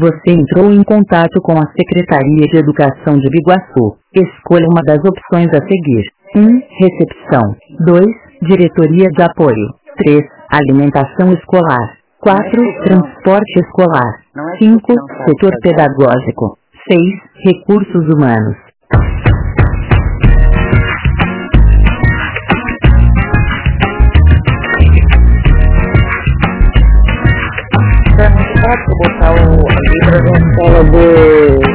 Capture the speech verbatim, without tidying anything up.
Você entrou em contato com a Secretaria de Educação de Biguaçu. Escolha uma das opções a seguir. um. Recepção. dois. Diretoria de Apoio. três. Alimentação escolar. quatro. Transporte escolar. cinco. Setor pedagógico. seis. Recursos humanos. Posso botar o livro na escola de